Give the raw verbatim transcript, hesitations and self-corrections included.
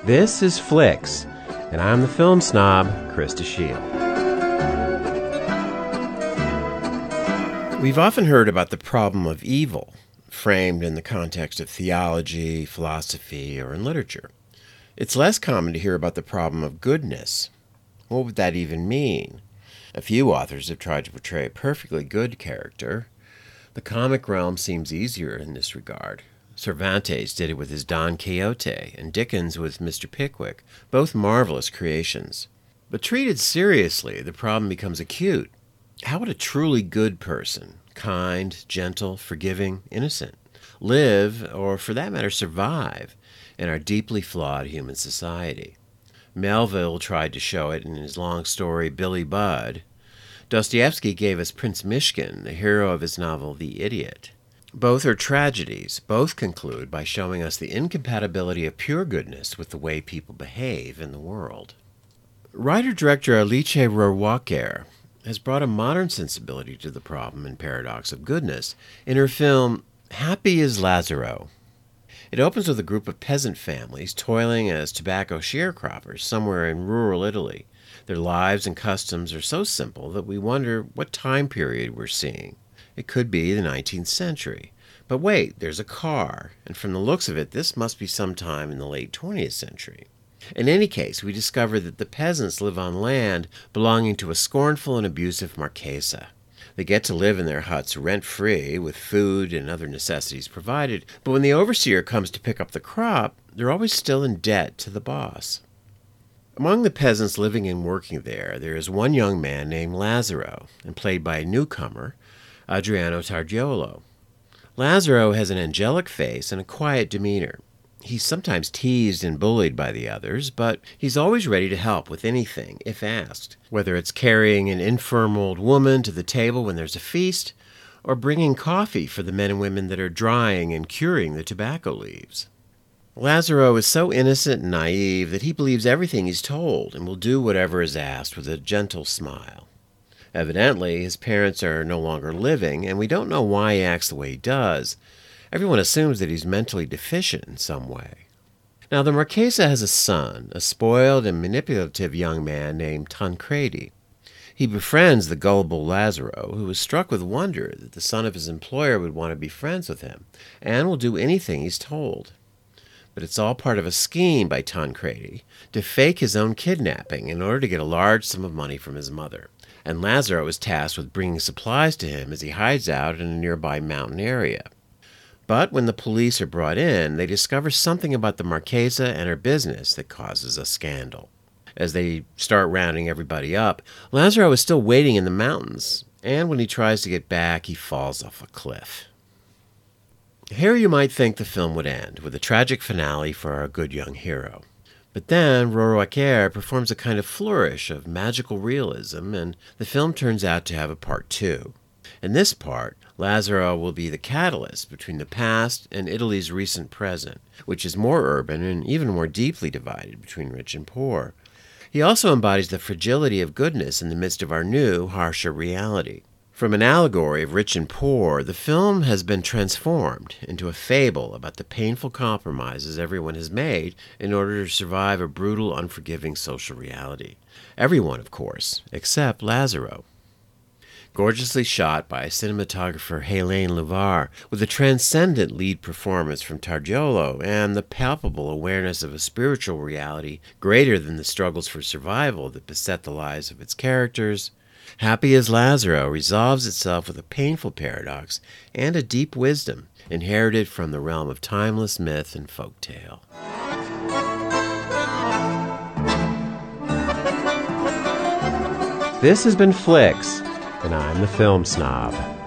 This is Flicks, and I'm the film snob, Krista Shield. We've often heard about the problem of evil, framed in the context of theology, philosophy, or in literature. It's less common to hear about the problem of goodness. What would that even mean? A few authors have tried to portray a perfectly good character. The comic realm seems easier in this regard. Cervantes did it with his Don Quixote, and Dickens with Mister Pickwick, both marvelous creations. But treated seriously, the problem becomes acute. How would a truly good person, kind, gentle, forgiving, innocent, live, or for that matter survive, in our deeply flawed human society? Melville tried to show it in his long story Billy Budd. Dostoevsky gave us Prince Myshkin, the hero of his novel The Idiot. Both are tragedies. Both conclude by showing us the incompatibility of pure goodness with the way people behave in the world. Writer-director Alice Rohrwacher has brought a modern sensibility to the problem and paradox of goodness in her film Happy as Lazzaro. It opens with a group of peasant families toiling as tobacco sharecroppers somewhere in rural Italy. Their lives and customs are so simple that we wonder what time period we're seeing. It could be the nineteenth century. But wait, there's a car, and from the looks of it, this must be sometime in the late twentieth century. In any case, we discover that the peasants live on land belonging to a scornful and abusive marchesa. They get to live in their huts rent-free, with food and other necessities provided, but when the overseer comes to pick up the crop, they're always still in debt to the boss. Among the peasants living and working there, there is one young man named Lazzaro, and played by a newcomer, Adriano Tardiolo. Lazzaro has an angelic face and a quiet demeanor. He's sometimes teased and bullied by the others, but he's always ready to help with anything, if asked, whether it's carrying an infirm old woman to the table when there's a feast, or bringing coffee for the men and women that are drying and curing the tobacco leaves. Lazzaro is so innocent and naive that he believes everything he's told and will do whatever is asked with a gentle smile. Evidently, his parents are no longer living, and we don't know why he acts the way he does. Everyone assumes that he's mentally deficient in some way. Now, the Marchesa has a son, a spoiled and manipulative young man named Tancredi. He befriends the gullible Lazzaro, who is struck with wonder that the son of his employer would want to be friends with him, and will do anything he's told. But it's all part of a scheme by Tancredi to fake his own kidnapping in order to get a large sum of money from his mother. And Lazzaro is tasked with bringing supplies to him as he hides out in a nearby mountain area. But when the police are brought in, they discover something about the Marchesa and her business that causes a scandal. As they start rounding everybody up, Lazzaro is still waiting in the mountains, and when he tries to get back, he falls off a cliff. Here you might think the film would end, with a tragic finale for our good young hero. But then Rohrwacher performs a kind of flourish of magical realism, and the film turns out to have a part two. In this part, Lazzaro will be the catalyst between the past and Italy's recent present, which is more urban and even more deeply divided between rich and poor. He also embodies the fragility of goodness in the midst of our new, harsher reality. From an allegory of rich and poor, the film has been transformed into a fable about the painful compromises everyone has made in order to survive a brutal, unforgiving social reality. Everyone, of course, except Lazzaro. Gorgeously shot by cinematographer Hélène Louvard, with a transcendent lead performance from Tardiolo and the palpable awareness of a spiritual reality greater than the struggles for survival that beset the lives of its characters, Happy as Lazzaro resolves itself with a painful paradox and a deep wisdom inherited from the realm of timeless myth and folktale. This has been Flicks, and I'm the film snob.